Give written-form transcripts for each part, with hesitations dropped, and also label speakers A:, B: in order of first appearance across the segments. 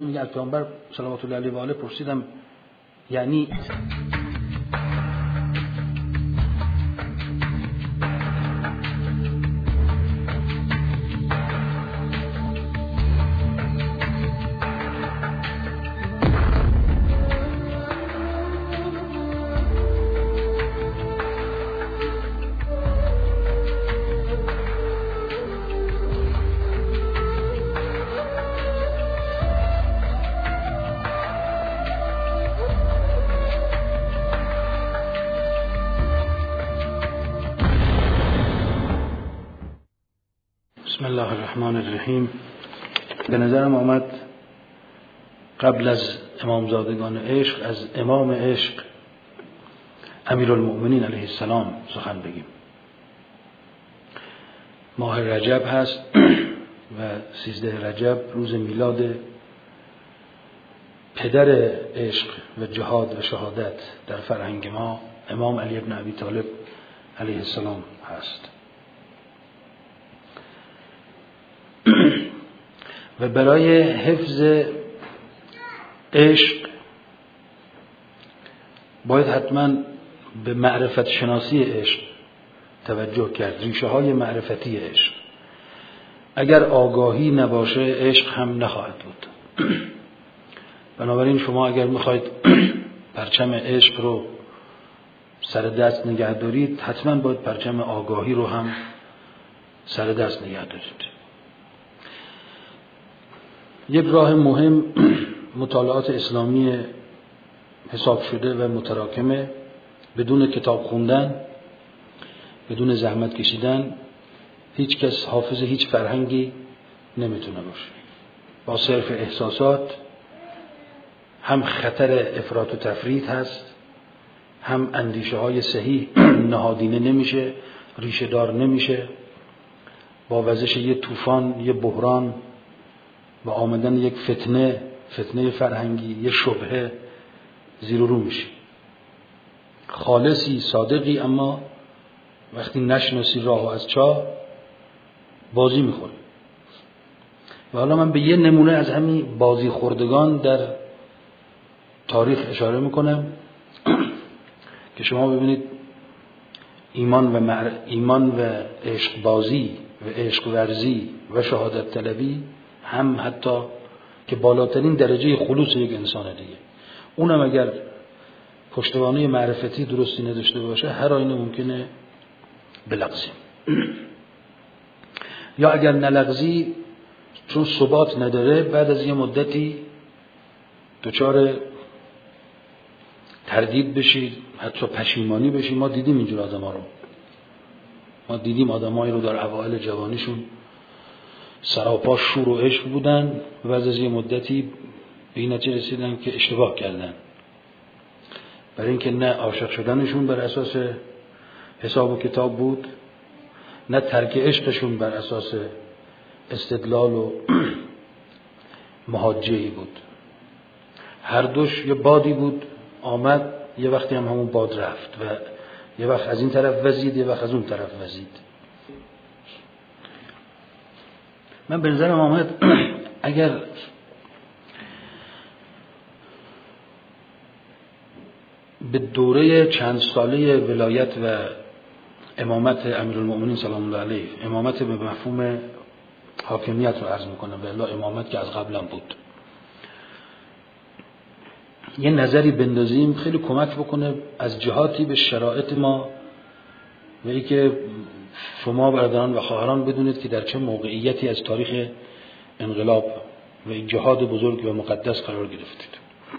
A: میگه از پیامبر صلوات الله علیه و آله پرسیدم یعنی بسم الله الرحمن الرحیم. به نظرم آمد قبل از امامزادگان عشق از امام عشق امیرالمؤمنین علیه السلام سخن بگیم. ماه رجب هست و 13 رجب روز میلاد پدر عشق و جهاد و شهادت در فرهنگ ما امام علی ابن ابی طالب علیه السلام هست. و برای حفظ عشق باید حتما به معرفت شناسی عشق توجه کرد، ریشه های معرفتی عشق. اگر آگاهی نباشه عشق هم نخواهد بود. بنابراین شما اگر میخواید پرچم عشق رو سر دست نگه دارید حتما باید پرچم آگاهی رو هم سر دست نگه دارید. یک راه مهم مطالعات اسلامی حساب شده و متراکمه، بدون کتاب خوندن، بدون زحمت کشیدن هیچ کس حافظ هیچ فرهنگی نمیتونه باشه. با صرف احساسات هم خطر افراط و تفریط هست، هم اندیشه های صحیح نهادینه نمیشه، ریشه دار نمیشه. با وزش یه طوفان، یه بحران و آمدن یک فتنه فرهنگی، یه شبهه زیر و رو میشه. خالصی صادقی اما وقتی نشناسی راهو از چاه بازی میخوری. و حالا من به یه نمونه از همین بازی خوردگان در تاریخ اشاره میکنم که شما ببینید ایمان و عشق بازی و عشق ورزی و شهادت طلبی هم حتی که بالاترین درجه خلوص یک انسان دیگه، اونم اگر پشتوانه معرفتی درستی نداشته باشه هر آینه ممکنه بلغزیم. یا اگر نلغزی چون ثبات نداره بعد از یه مدتی دچار تردید بشید، حتی پشیمانی بشید. ما دیدیم اینجور آدم ها رو، ما دیدیم آدم هایی رو در اوائل جوانیشون سراپا شور و عشق بودن و بعد از یه مدتی به این نتیجه رسیدن که اشتباه کردن، برای اینکه نه عاشق شدنشون بر اساس حساب و کتاب بود، نه ترک عشقشون بر اساس استدلال و محاجه‌ای بود. هر دوش یه بادی بود آمد، یه وقتی هم همون باد رفت و یه وقت از این طرف وزید، یه وقت از اون طرف وزید. من به نظرم آمد اگر به دوره چند ساله ولایت و امامت امیرالمؤمنین سلام الله علیه، امامت به مفهوم حاکمیت رو عرض میکنم، به الا امامت که از قبلا بود، یه نظری بندازیم خیلی کمک بکنه از جهاتی به شرایط ما و ای که شما برادران و خواهران بدونید که در چه موقعیتی از تاریخ انقلاب و این جهاد بزرگ و مقدس قرار گرفتید.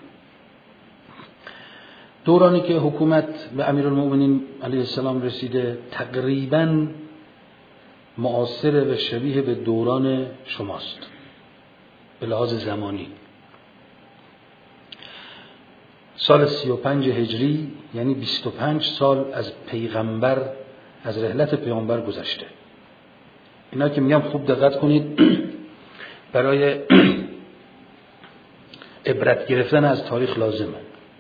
A: دورانی که حکومت به امیرالمؤمنین علیه السلام رسیده تقریباً معاصر و شبیه به دوران شماست به لحاظ زمانی. سال 35 هجری یعنی 25 سال از پیغمبر، از رحلت پیامبر گذشته. اینا که میگم خوب دقت کنید، برای عبرت گرفتن از تاریخ لازمه.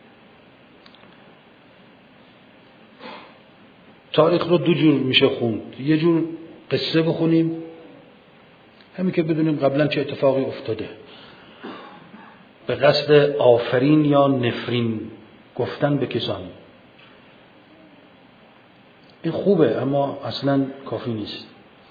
A: تاریخ رو دو جور میشه خوند، یه جور قصه بخونیم همین که بدونیم قبلا چه اتفاقی افتاده، به قصد آفرین یا نفرین گفتن به کسانی. این خوبه اما اصلا کافی نیست.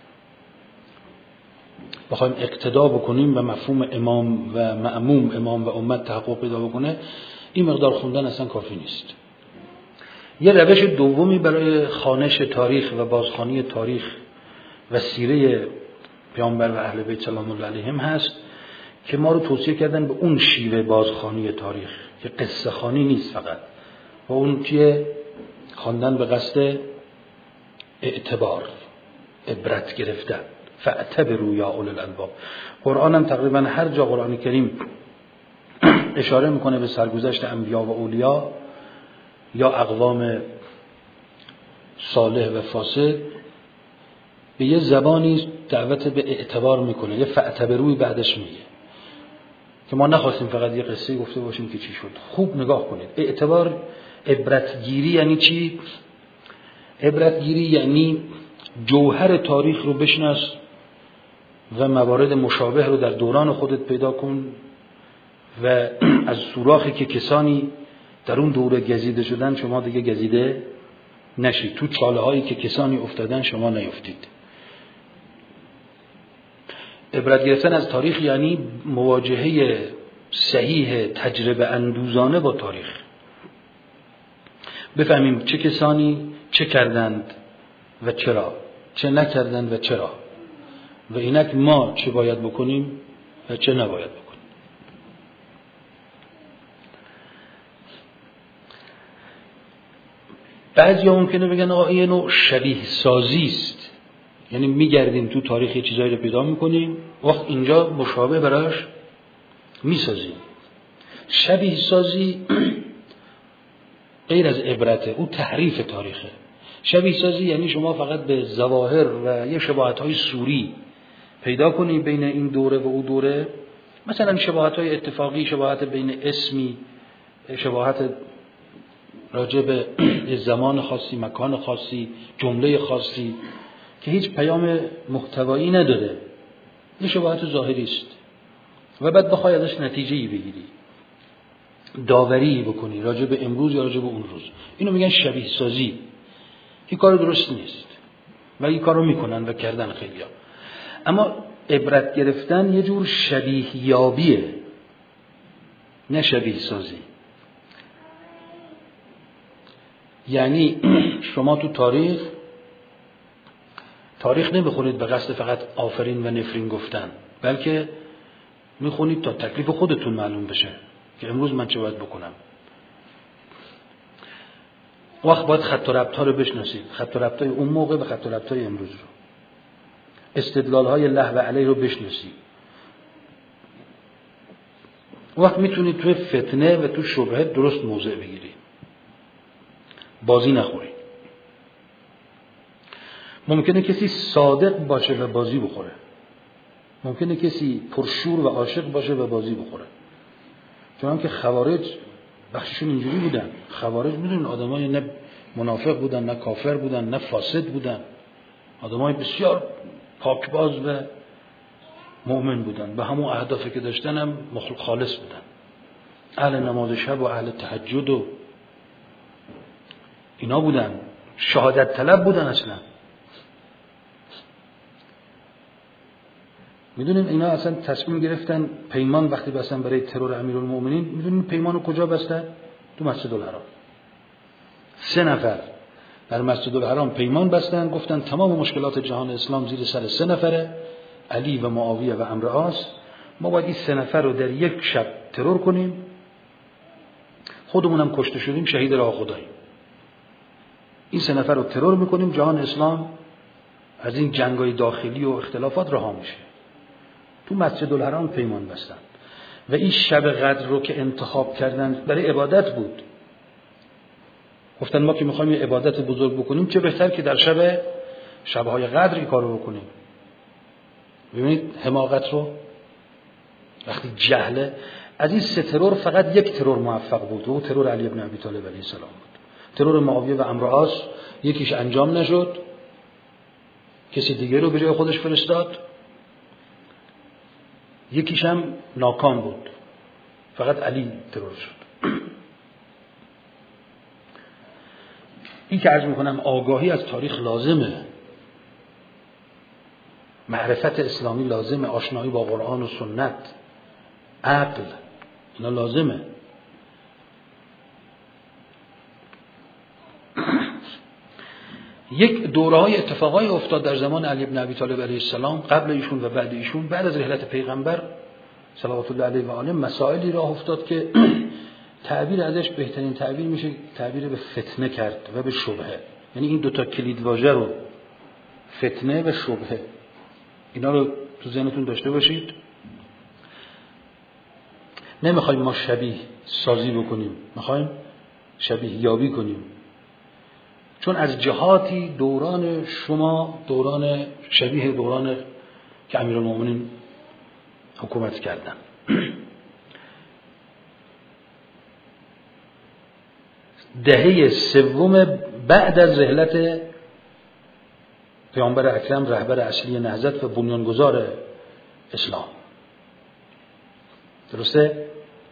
A: بخوایم اقتدا بکنیم و مفهوم امام و مأموم، امام و امت تحقق پیدا بکنه، این مقدار خوندن اصلا کافی نیست. یه روش دومی برای خوانش تاریخ و بازخوانی تاریخ و سیره پیامبر و اهل بیت سلام الله علیهم هست که ما رو توصیه کردن به اون شیوه بازخوانی تاریخ که قصه خوانی نیست فقط، و اون که خواندن به قصد اعتبار، عبرت گرفتن. فاعتبروا یا اولي الالباب. قرآن هم تقریبا هر جا قرآن کریم اشاره میکنه به سرگذشت انبیا و اولیا یا اقوام صالح و فاسد، به یه زبانی دعوت به اعتبار میکنه، یه فاعتبروی بعدش میگه که ما نخواستیم فقط یه قصه گفته باشیم که چی شد. خوب نگاه کنید. اعتبار، عبرتگیری یعنی چی؟ عبرتگیری یعنی جوهر تاریخ رو بشناس و موارد مشابه رو در دوران خودت پیدا کن و از سوراخی که کسانی در اون دوره گزیده شدن شما دیگه گزیده نشید، تو چاله هایی که کسانی افتادن شما نیفتید. عبرت گرفتن از تاریخ یعنی مواجهه صحیح تجربه اندوزانه با تاریخ. بفهمیم چه کسانی چه کردند و چرا، چه نکردند و چرا، و اینک ما چه باید بکنیم و چه نباید بکنیم. بعضیا ممکنه بگن آقا این نوع شبیه سازی است، یعنی میگردیم تو تاریخ چیزایی رو پیدا میکنیم، وقت اینجا مشابه براش میسازیم. شبیه سازی غیر از عبرته، او تحریف تاریخه. شبیه سازی یعنی شما فقط به ظواهر و یه شباهت‌های صوری پیدا کنی بین این دوره و اون دوره، مثلا شباهت‌های اتفاقی، شباهت بین اسمی، شباهت راجع به زمان خاصی، مکان خاصی، جمله خاصی که هیچ پیام محتوایی نداره، یه شباهت ظاهری است و بعد بخوای ازش نتیجه‌ای بگیری، داوری بکنی راجع به امروز یا راجع به اون روز. اینو میگن شبیه سازی. این کار درست نیست و این کارو میکنن و کردن خیلیا. اما عبرت گرفتن یه جور شبیه یابیه، نه شبیه سازی. یعنی شما تو تاریخ نمیخونید به قصد فقط آفرین و نفرین گفتن، بلکه میخونید تا تکلیف خودتون معلوم بشه که امروز من چه باید بکنم. وقت باید خط و ربط‌ها رو بشناسید، خط و ربط‌های اون موقع و خط و ربط‌های امروز رو، استدلال‌های له و علیه رو بشناسید. وقت میتونید توی فتنه و تو شبهه درست موضع بگیرید، بازی نخورید. ممکنه کسی صادق باشه و بازی بخوره، ممکنه کسی پرشور و عاشق باشه و بازی بخوره. چون که خوارج بخششون اینجوری بودن. خوارج میدونن آدمای نه منافق بودن، نه کافر بودن، نه فاسد بودن، آدمای بسیار پاکباز و مؤمن بودن، به همون اهدافی که داشتن هم خالص بودن، اهل نماز شب و اهل تهجد و اینا بودن، شهادت طلب بودن. اصلا میدونیم اینا اصلا تصمیم گرفتن پیمان وقتی بستن برای ترور امیرالمومنین. میدونیم پیمانو کجا بستن؟ تو مسجد الحرام. 3 نفر در مسجد الحرام پیمان بستن، گفتن تمام مشکلات جهان اسلام زیر سر 3 نفره، علی و معاویه و عمرو عاص. ما باید این 3 نفر رو در یک شب ترور کنیم، خودمونم کشته شدیم شهید راه خداییم. این 3 نفر رو ترور میکنیم، جهان اسلام از این جنگ‌های داخلی و اختلافات رها میشه. تو مسجد الحرام پیمان بستن و این شب قدر رو که انتخاب کردن برای عبادت بود. گفتن ما که میخوایم یه عبادت بزرگ بکنیم چه بهتر که در شب‌های قدر این کارو بکنیم. ببینید حماقت رو، وقتی جهله. از این 3 ترور فقط یک ترور موفق بود و اون ترور علی بن ابی طالب علیه السلام بود. ترور معاویه و عمرو عاص یکیش انجام نشد، کسی دیگه رو به جای خودش فرستاد، یکیش هم ناکام بود. فقط علی ترور شد. این که عرض میکنم آگاهی از تاریخ لازمه، معرفت اسلامی لازمه، آشنایی با قرآن و سنت، عقل، اینا لازمه. یک دوره‌های اتفاقای افتاد در زمان علی بن ابی طالب علیه السلام، قبل ایشون و بعد ایشون، بعد از رحلت پیغمبر صلوات الله علیه و آله، مسائلی راه افتاد که تعبیر ازش بهترین تعبیر میشه تعبیر به فتنه کرد و به شبهه. یعنی این دوتا کلید واژه رو، فتنه و شبهه، اینا رو تو ذهنتون داشته باشید. نمیخوایم ما شبیه سازی بکنیم، میخوایم شبیه یابی کنیم، چون از جهاتی دوران شما دوران شبیه دوران که امیرالمومنین حکومت کردن. دهه سوم بعد از رحلت پیامبر اکرم، رهبر اصلی نهضت و بنیانگذار اسلام، درسته؟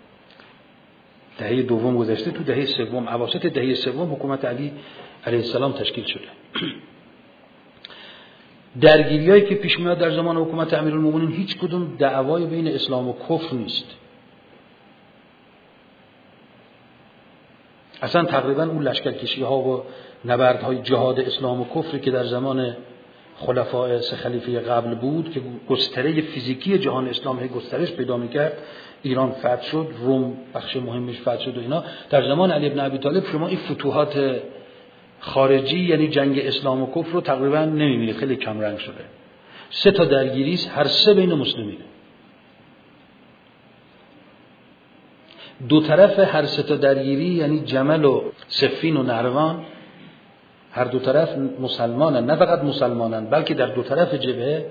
A: دهه دوم گذشته، تو دهه سوم، اواسط دهه سوم حکومت علی علیه السلام تشکیل شده. درگیریایی که پیش میاد در زمان حکومت امیرالمومنین هیچ کدوم دعوای بین اسلام و کفر نیست. اصلا تقریبا اون لشکرکشی ها و نبردهای جهاد اسلام و کفری که در زمان خلفای سه خلیفه قبل بود که گستره فیزیکی جهان اسلام گسترش پیدا میکرد، ایران فتح شد، روم بخش مهمش فتح شد و اینا، در زمان علی بن ابی طالب شما این فتوحات خارجی یعنی جنگ اسلام و کفر رو تقریبا نمیبینید، خیلی کم رنگ شده. 3 تا درگیری است، هر 3 بین مسلمینه. دو طرف هر 3 تا درگیری یعنی جمل و صفین و نهروان، هر دو طرف مسلمانن، نه فقط مسلمانن بلکه در دو طرف جبهه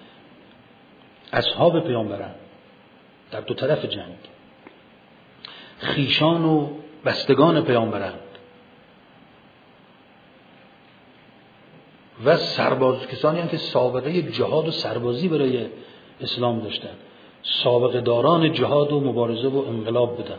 A: اصحاب پیامبرن، در دو طرف جنگ خیشان و بستگان پیامبرن و سرباز کسانی هم که سابقه جهاد و سربازی برای اسلام داشتن، سابقه داران جهاد و مبارزه و انقلاب بودن،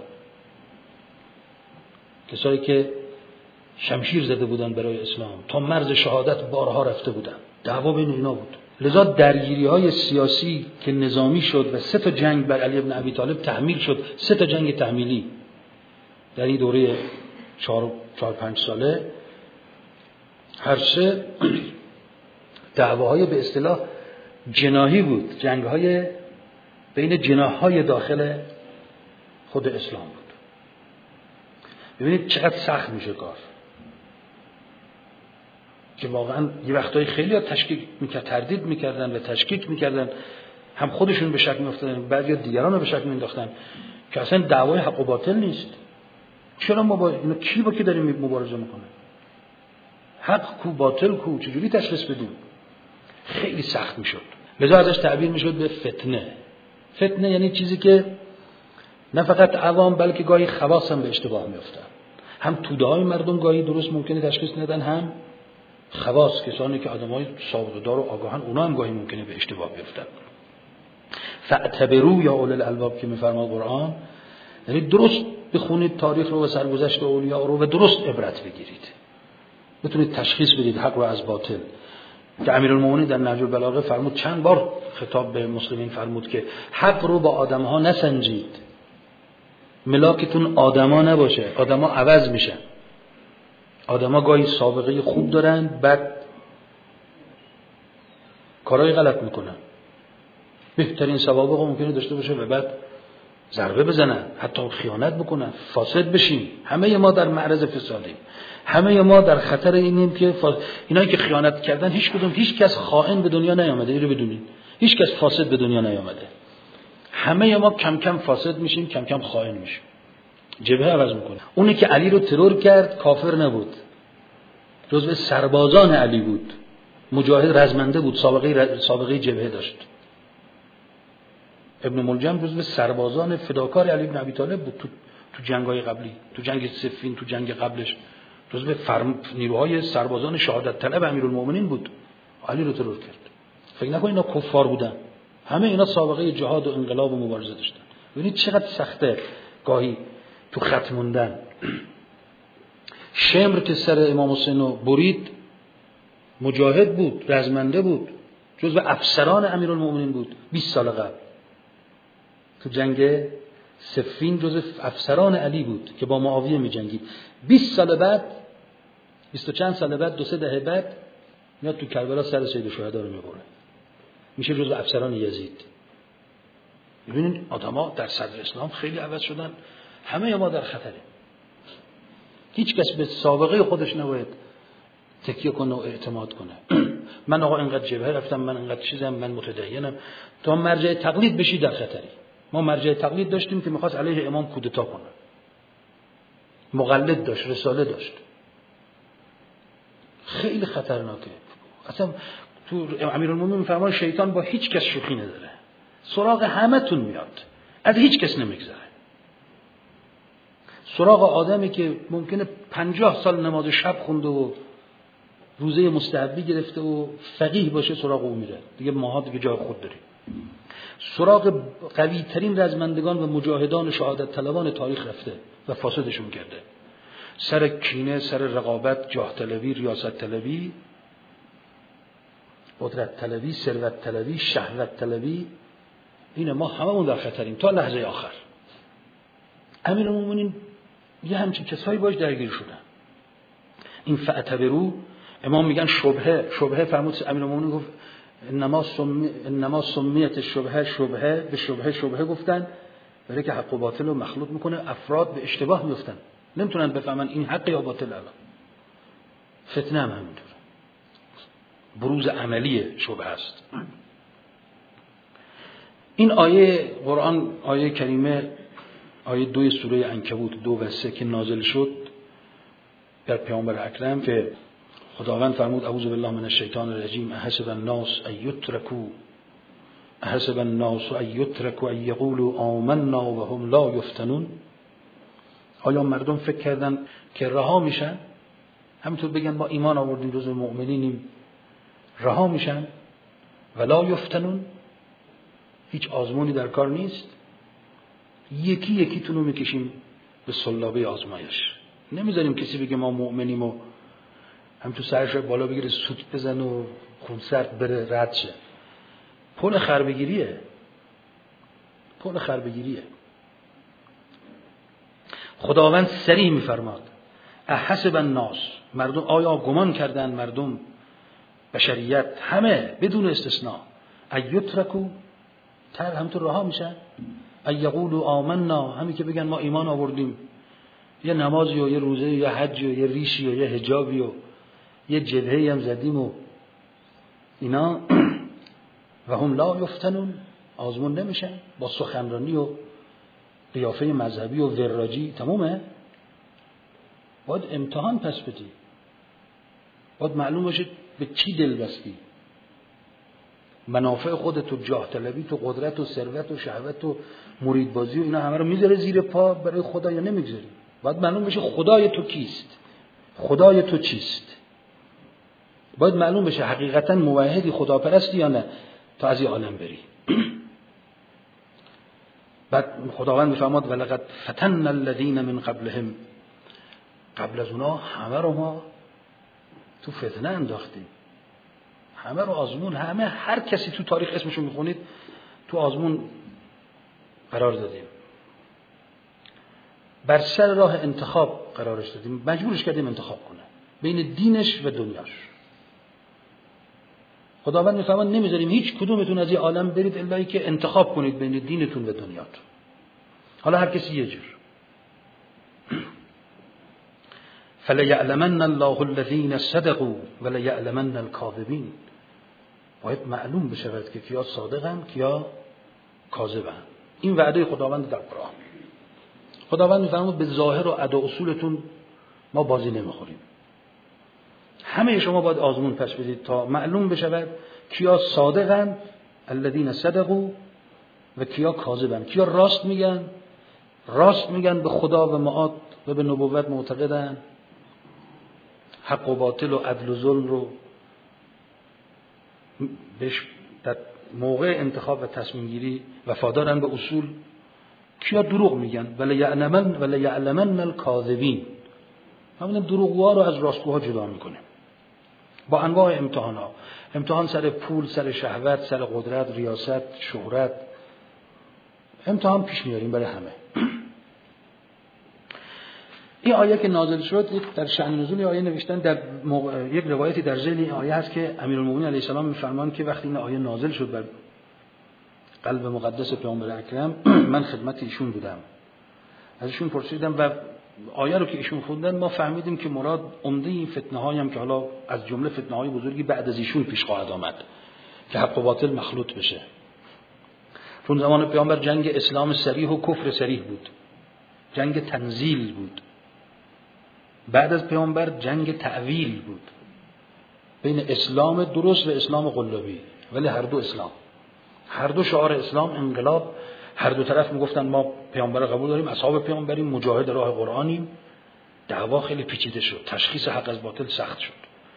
A: کسایی که شمشیر زده بودن برای اسلام، تا مرز شهادت بارها رفته بودن. دعوا بین اینا بود. لذا درگیری های سیاسی که نظامی شد و 3 تا جنگ بر علی بن ابی طالب تحمیل شد، 3 تا جنگ تحمیلی در این دوره 4-5 ساله، هر 3 دعواهای به اصطلاح جناحی بود، جنگ‌های بین جناح‌های داخل خود اسلام بود. ببینید چقدر سخت میشه کار، که واقعا یه وقتایی خیلی ها تشکیک میکرد، تردید میکردن و تشکیک میکردن، هم خودشون به شک میافتادن، بعضی دیگران رو به شک میانداختن که اصلا دعوای حق و باطل نیست. چرا ما با اینو کی با کی داریم مبارزه میکنه؟ حق کو باطل کو، چجوری تشخیص بدیم؟ خیلی سخت میشد. لذا ازش تعبیر میشد به فتنه. فتنه یعنی چیزی که نه فقط عوام بلکه گاهی خواص هم به اشتباه میافتن. هم توده های مردم گاهی درست ممکنه تشخیص ندن، هم خواص، کسانی که آدمای سابقه دار و آگاهن، اونا هم گاهی ممکنه به اشتباه بیفتن. فاعتبروا یا اولي الالباب که میفرما قرآن، یعنی درست بخونید تاریخ رو و سرگذشت اولیاء رو و درست عبرت بگیرید، بتونید تشخیص بدید حق رو از باطل. که امیرالمومنین در نهج البلاغه فرمود، چند بار خطاب به مسلمین فرمود که حق رو با آدم‌ها نسنجید، ملاکتون آدما نباشه، آدما عوض میشن، آدما گاهی سابقه خوب دارن بعد کارهای غلط میکنن، بهترین سوابق ممکنه داشته باشه و بعد ضربه بزنن، حتی خیانت بکنن، فاسد بشیم. همه ما در معرض فسادیم، همه ما در خطر اینیم که اینایی که خیانت کردن هیچ کس خائن به دنیا نیامده، اینو بدونید، هیچ کس فاسد به دنیا نیامده. همه ما کم کم فاسد میشیم، کم کم خائن میشیم، جبهه عوض میکنه. اونی که علی رو ترور کرد کافر نبود، جزو سربازان علی بود، مجاهد رزمنده بود، سابقه جبهه داشت. ابن ملجم جزو سربازان فداکار علی بن ابی طالب بود تو جنگ‌های قبلی، تو جنگ صفین، تو جنگ قبلش جزو نیروهای سربازان شهادت طلب امیرالمومنین بود. علی رو ترور کرد. فکر نکنید اینا کفار بودن، همه اینا سابقه جهاد و انقلاب و مبارزه داشتن. ببینید چقدر سخته گاهی تو خط موندن. شمر که سر امام حسین رو برید مجاهد بود، رزمنده بود، جزو افسران امیرالمومنین بود. 20 سال قبل تو جنگ صفین جزو افسران علی بود که با معاویه می جنگید. 20 سال بعد، 20 چند سال بعد، 2-3 دهه بعد میاد تو کربلا سر سید الشهدا رو میبره، میشه جزو افسران یزید. ببینید آدما در صدر اسلام خیلی عوض شدن. همه ما در خطره. هیچ کس به سابقه خودش نباید تکیه کنه و اعتماد کنه. من آقا اینقدر جبهه رفتم، من اینقدر چیزم، من متدینم. تا مرجع تقلید بشی در خطری. ما مرجع تقلید داشتیم که میخواست علیه امام کودتا کنه، مقلد داشت، رساله داشت. خیلی خطرناکه. اصلا تو امیرالمومنین میفرمان شیطان با هیچ کس شوخی نداره، سراغ همتون میاد، از هیچ کس نمیگذره. سراغ آدمی که ممکنه 50 سال نماز شب خونده و روزه مستحبی گرفته و فقیه باشه، سراغ او میره. دیگه ماها دیگه جای خود داریم. سراغ قوی ترین رزمندگان و مجاهدان شهادت طلبان تاریخ رفته و فاسدشون کرده. سر کینه، سر رقابت، جاه طلبی، ریاست طلبی، قدرت طلبی، ثروت طلبی، شهوت طلبی، این ما هممون در خطریم تا لحظه آخر. امیرالمومنین یه همچین کسایی باش درگیر شدن. این فاعتبروا، امام میگن شبهه فرمود امیرالمومنین گفت انما سمیت شبهه به شبهه گفتن برای که حق و باطل رو مخلوط میکنه. افراد به اشتباه میفتن، نمیتونن بفهمن این حق یا باطل. الان فتنه هم همینطور، بروز عملی شبهه است. این آیه قرآن، آیه کریمه، آیه 2 سوره عنکبوت 2 و 3 که نازل شد در پیامبر اکرم که خداوند فرمود اعوذ بالله من الشیطان الرجیم احسب الناس ان یترکوا ان یقولوا آمنا وهم لا یفتنون. آیا مردم فکر کردن که رها میشن همینطور بگن ما ایمان آوردیم جزو مؤمنینیم، رها میشن ولا یفتنون، هیچ آزمونی در کار نیست؟ یکی یکی تونو میکشیم به سلابه آزمایش. نمیذاریم کسی بگه ما مؤمنیم و هم تو سرش بالا بگیره سوت بزن و خونسرد بره رد شه. پل خربگیریه. خداوند صریح میفرماد احسب الناس، مردم آیا گمان کردن، مردم بشریت همه بدون استثناء، ایترکو همینطور رها میشن، ایقولوا آمنا، همین که بگن ما ایمان آوردیم، یه نمازی و یه روزه و یه حجی و یه ریشی و یه حجابی و یه جبهه‌ای هم زدیم و اینا، و هم لا یفتنون، آزمون نمیشن با سخنرانی و قیافه مذهبی و وراجی. تمومه؟ باید امتحان پس بدی، باید معلوم باشه به چی دل بستی. منافع خودت و جاه طلبی تو قدرت و ثروت و شهوت و مریدبازی و اینا همه رو میذاره زیر پا برای خدا یا نمیگذاری؟ باید معلوم بشه خدای تو کیست، خدای تو چیست. باید معلوم بشه حقیقتا موحدی، خداپرستی یا نه، تا از این عالم بری. بعد خداوند میفرماد ولقد فتن الذین من قبلهم، قبل از اونا همه رو ما تو فتنه انداختیم، همه رو آزمون، همه هر کسی تو تاریخ اسمشو میخونید تو آزمون قرار دادیم، بر سر راه انتخاب قرارش دادیم، مجبورش کردیم انتخاب کنه بین دینش و دنیاش. خداوند میفرماد نمیذاریم هیچ کدومتون از این عالم برید الا که انتخاب کنید بین دینتون و دنیاتون. حالا هر کسی یه جور. فلیعلمن الله الذین صدقوا ولیعلمن الکاذبین. باید معلوم بشه که کیا صادقن کیا کاذبن. این وعده خداوند در قرآن. خداوند میفرماد به ظاهر و ادا اصولتون ما بازی نمیخوریم. همه شما باید آزمون پس بدید تا معلوم بشه کیا صادقن الذین صدقوا و کیا کاذبن، کیا راست میگن به خدا و معاد و به نبوت معتقدن، حق و باطل و عدل و ظلم رو بهش در موقع انتخاب و تصمیم گیری وفادارن به اصول، کیا دروغ میگن؟ ولا یعلمن الکاذبین. همین دروغگوها رو از راستگوها جدا میکنه با انواع امتحان‌ها. امتحان سر پول، سر شهوت، سر قدرت، ریاست، شهرت، امتحان پیش میاریم برای همه. این آیه که نازل شد در شأن نزول آیه نوشتن، در یک روایتی در ذیل این آیه هست که امیرالمومنین علیه السلام میفرمان که وقتی این آیه نازل شد بر قلب مقدس پیامبر اکرم، من خدمت ایشون بودم، از ایشون پرسیدم و آیه رو که ایشون خوندن ما فهمیدیم که مراد عمده این فتنه‌هایی هم که حالا از جمله فتنه‌های بزرگی بعد از ایشون پیش خواهد آمد که حق و باطل مخلوط بشه. چون زمان پیامبر جنگ اسلام صریح و کفر صریح بود، جنگ تنزیل بود. بعد از پیامبر جنگ تعویل بود بین اسلام درست و اسلام قلابی، ولی هر دو اسلام، هر دو شعار اسلام انقلاب. هر دو طرف میگفتن ما پیامبر قبول داریم، اصحاب پیامبریم، مجاهد راه قرآنیم. دعوا خیلی پیچیده شد، تشخیص حق از باطل سخت شد.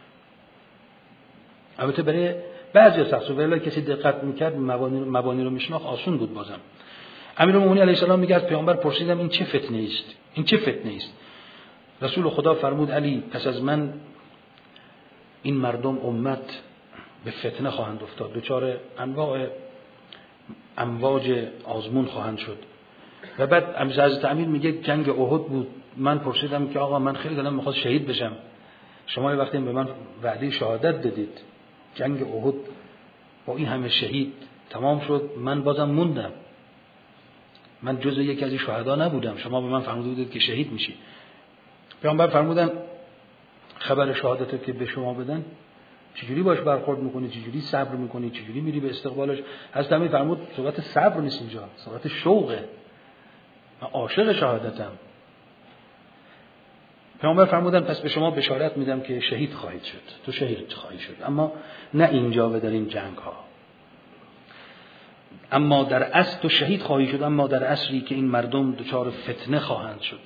A: البته برای بعضی سخت شد، ولی کسی دقت میکرد مبانی رو میشناخت آسون بود. بازم امیرالمومنین علیه السلام میگه از پیامبر پرسیدم این چه فتنه است؟ این چه فتنه است؟ رسول خدا فرمود علی پس از من این مردم امت به فتنه خواهند افتاد، دچار انواع امواج آزمون خواهند شد. و بعد حضرت امیر میگه جنگ احد بود، من پرسیدم که آقا من خیلی دلم میخواد شهید بشم، شما یه وقتی به من وعده شهادت دادید، جنگ احد با این همه شهید تمام شد، من بازم موندم، من جزء یکی از این شهدا نبودم، شما به من فرموده بودید که شهید میشی. پیامبر فرمودن خبر شهادت که به شما بدن چجوری باش برخورد میکنی، چجوری صبر میکنی، چجوری میری به استقبالش؟ حضرت امیر فرمود صحبت صبر نیست اینجا، صحبت شوقه، من عاشق شهادتم. پیامبر فرمودن پس به شما بشارت میدم که شهید خواهید شد، تو شهید خواهی شد، اما نه اینجا و در این جنگ ها، اما در اصل تو شهید خواهی شد، اما در اصلی که این مردم دچار فتنه خواهند شد،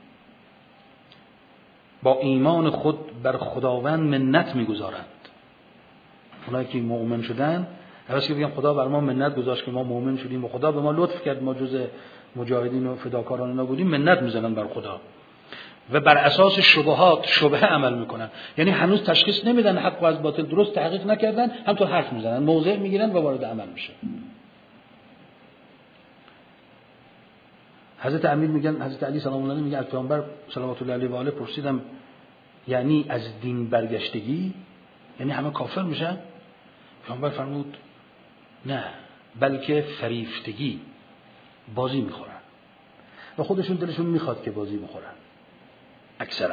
A: با ایمان خود بر خداوند منت میگذارند. اونایی که مؤمن شدن هرچی بگم خدا بر ما منت گذاشت که ما مؤمن شدیم و خدا به ما لطف کرد، ما جز مجاهدین و فداکاران اونا بودیم، منت میزنن بر خدا و بر اساس شبهه عمل میکنن. یعنی هنوز تشخیص نمیدن حق و از باطل، درست تحقیق نکردن، همونطور حرف میزنن، موضع میگیرن و وارد عمل میشه. حضرت امیر میگن، حضرت علی سلام الله علیه میگه از پیامبر صلوات الله علیه و آله پرسیدم یعنی از دین برگشتگی، یعنی همه کافر میشن؟ پیامبر فرمود نه، بلکه فریفتگی، بازی میخورن و خودشون دلشون میخواد که بازی بخورن اکثرا.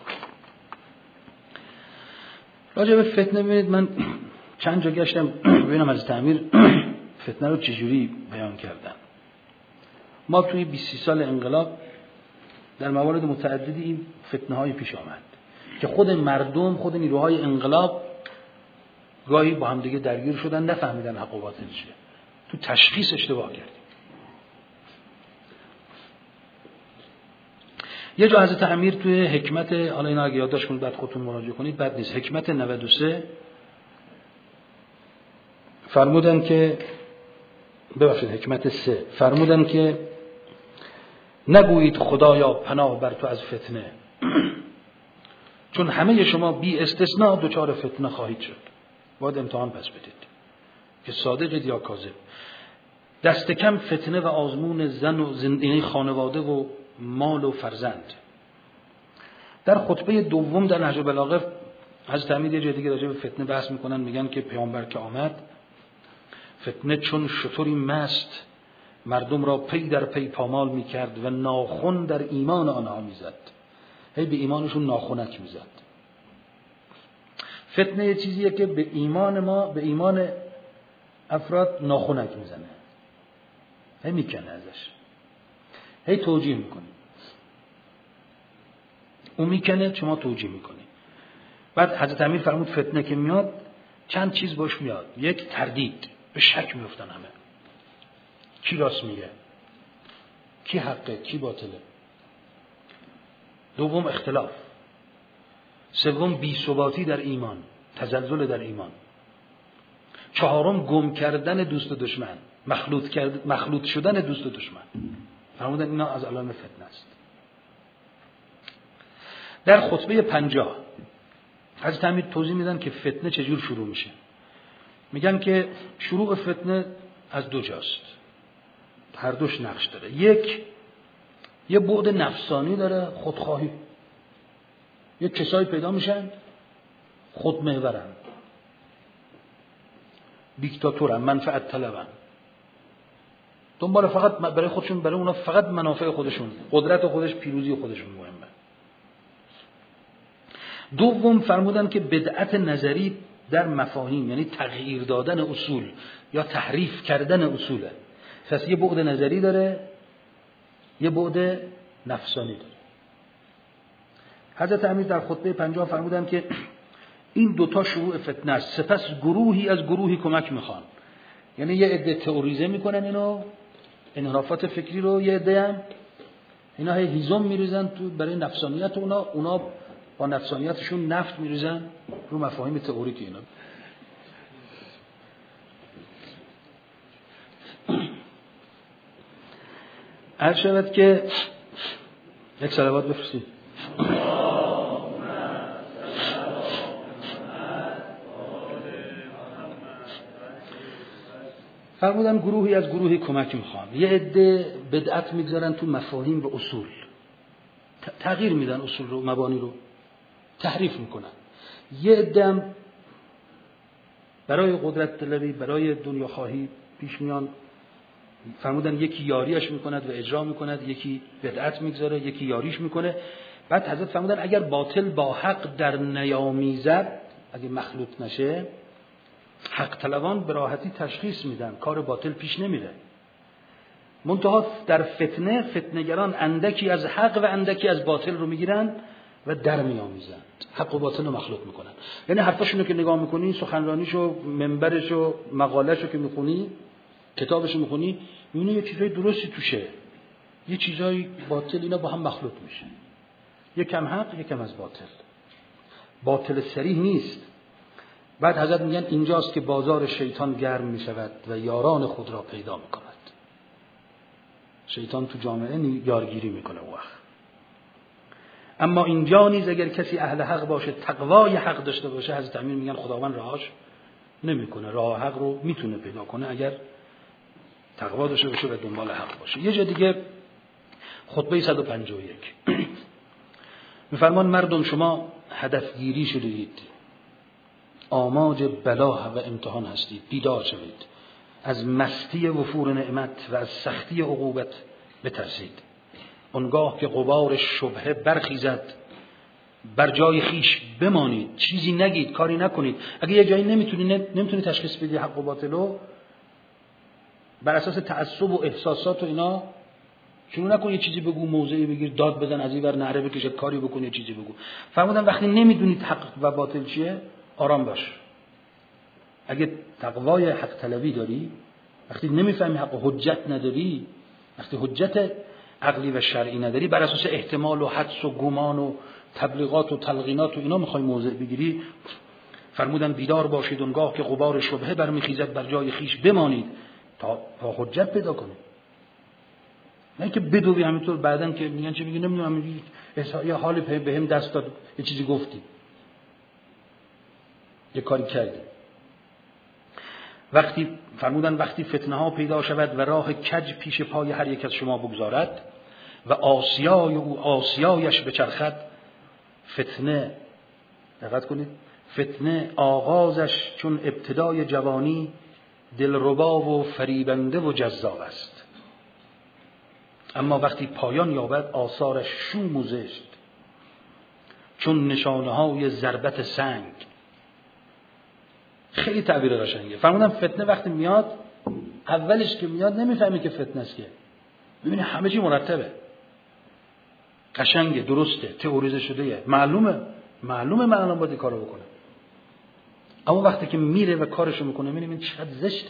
A: راجع به فتنه ببینید من چند جا گشتم ببینم حضرت امیر فتنه رو چجوری بیان کردن. ما توی 20 سال انقلاب در موارد متعددی این فتنه های پیش آمد که خود مردم، خود نیروهای انقلاب گاهی با هم دیگه درگیر شدن، نفهمیدن حق و باطل چیه، تو تشخیص اشتباه کردیم. یه جا حضرت امیر توی حکمت، حالا اینا اگه یادداشت کنید بعد خودتون مراجعه کنید بد نیست، حکمت 93 فرمودن که حکمت 3 فرمودن که نگویید خدایا پناه بر تو از فتنه، چون همه شما بی استثناء دچار فتنه خواهید شد، باید امتحان پس بدید که صادقید یا کاذب. دست کم فتنه و آزمون زن و زندگی خانواده و مال و فرزند. در خطبه دوم در نهج البلاغه حضرت امیر یه جای دیگه راجع به فتنه بحث میکنن، میگن که پیامبر که آمد فتنه چون شتری مست مردم را پی در پی پامال میکرد و ناخن در ایمان آنها میزد، هی به ایمانشون ناخنک میزد. فتنه یه چیزیه که به ایمان ما، به ایمان افراد ناخنک میزنه، هی میکنه ازش، هی توجیه میکنه، اون میکنه شما توجیه میکنی. بعد حضرت امیر فرمود فتنه که میاد چند چیز باش میاد. یک، تردید، به شک میفتن همه، کی راست میگه، کی حقه، کی باطله. دوم، اختلاف. سوم، بی‌ثباتی در ایمان، تزلزل در ایمان. چهارم، گم کردن دوست و دشمن، مخلوط شدن دوست و دشمن. فرمودن اینا از علائم فتنه است. در خطبه 50 حضرت امیر توضیح میدن که فتنه چجور شروع میشه. میگن که شروع فتنه از دو جاست، هر دوش نقش داره. یه بعد نفسانی داره، خودخواهی. یه کسایی پیدا میشن خودمحورن، دیکتاتورن، منفعت طلبن، دنبال فقط برای خودشون، برای اونا فقط منافع خودشون، قدرت خودش، پیروزی خودشون مهمه. دوم فرمودن که بدعت نظری در مفاهیم، یعنی تغییر دادن اصول یا تحریف کردن اصوله. پس یه بعد نظری داره، یه بعد نفسانی داره. حضرت امیر در خطبه 50 فرمودن که این دوتا شروع فتنه است. سپس گروهی از گروهی کمک میخوان. یعنی یه عده تئوریزه میکنن اینو، انحرافات فکری رو، یه عده هم اینا هیزم میریزن تو برای نفسانیت اونا با نفسانیتشون نفت میریزن رو مفاهیم تئوریک اینا. عرض شود که یک صلوات بفرستید. فرمودن گروهی از گروهی کمک میخوان. یه عده بدعت میگذارن تو مفاهیم و اصول، تغییر میدن اصول رو، مبانی رو تحریف میکنن. یه عده هم برای قدرت طلبی، برای دنیا خواهی پیش میان. فرمودن یکی یاریش میکند و اجرا میکند، یکی بدعت میگذاره، یکی یاریش میکنه. بعد حضرت فرمودن اگر باطل با حق در نیامیزد، اگه مخلوط نشه، حق طلبان به راحتی تشخیص میدن، کار باطل پیش نمیره. منتها در فتنه‌گران اندکی از حق و اندکی از باطل رو میگیرن و در میامیزند، حق و باطل رو مخلوط میکنن. یعنی حرفاشونو که نگاه میکنی، سخنرانیشو، منبرشو، مقالهشو که میخونی، کتابشو میخونی، میبینی یه چیزای درستی توشه، یه چیزای باطل، اینا با هم مخلوط میشه. یکم حق، یکم از باطل. باطل صریح نیست. بعد حضرت میگن اینجاست که بازار شیطان گرم میشود و یاران خود را پیدا میکند. شیطان تو جامعه یارگیری میکنه وقت. اما اینجا نیز اگر کسی اهل حق باشه، تقوای حق داشته باشه، حضرت امیر میگن خداوند رهاش نمیکنه، راه حق رو میتونه پیدا کنه اگر تقوا داشته باشه و دنبال حق باشه. یه جا دیگه خطبه 151 میفرمان مردم شما هدفگیری شدید، آماج بلا و امتحان هستید، بیدار شوید، از مستی وفور نعمت و از سختی عقوبت بترسید. اونگاه که غبار شبهه برخیزد، بر جای خیش بمانید، چیزی نگید، کاری نکنید. اگه یه جایی نمیتونی تشخیص بدی حق و باطلو، بر اساس تعصب و احساسات و اینا شروع نکن یه چیزی بگو، موضعی بگیر، داد بزن، از این ور نعره بکش، کاری بکن، یه چیزی بگو. فرمودن وقتی نمیدونید حق و باطل چیه، آرام باش. اگه تقوای حق طلبی داری، وقتی نمیفهمی حق و حجت نداری، وقتی حجت عقلی و شرعی نداری، بر اساس احتمال و حدس و گمان و تبلیغات و تلقینات و اینا میخوای موضع بگیری، فرمودن بیدار باشید اونگاه که غبار شبهه برمیخیزد، بر جای خیش بمانید تا حجت پیدا کنید. نه که بدوی همینطور بعدن که میگن چه میگی نمیدونم، یه حالی بهم دست داد، یه چیزی گفتی، یه کاری کردی. وقتی فتنه ها پیدا شود و راه کج پیش پای هر یک از شما بگذارد و آسیای او آسیایش بچرخد، فتنه، دقت کنید، فتنه آغازش چون ابتدای جوانی دلربا و فریبنده و جذاب است، اما وقتی پایان یابد آثارش شوم و زشت چون نشانه های ضربت سنگ. خیلی تعبیر قشنگه. فرمودم فتنه وقتی میاد، اولش که میاد نمیفهمی که فتنه است، که ببینی همه چی مرتبه، قشنگه، درسته، تئوریزه شده، معلومه الان باید کارو بکنه. اما وقتی که میره و کارشو میکنه میبینی چقدر زشته.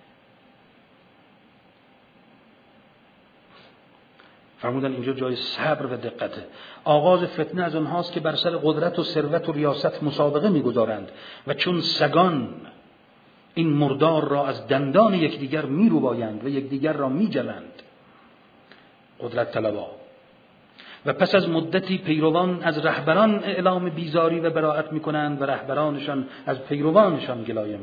A: فرمودن اینجا جای صبر و دقته. آغاز فتنه از آنهاست که بر سر قدرت و ثروت و ریاست مسابقه میگذارند و چون سگان این مردار را از دندان یکدیگر میروبایند و یکدیگر را میجلند. قدرت طلبا. و پس از مدتی پیروان از رهبران اعلام بیزاری و براءت میکنند و رهبرانشان از پیروانشان گلایه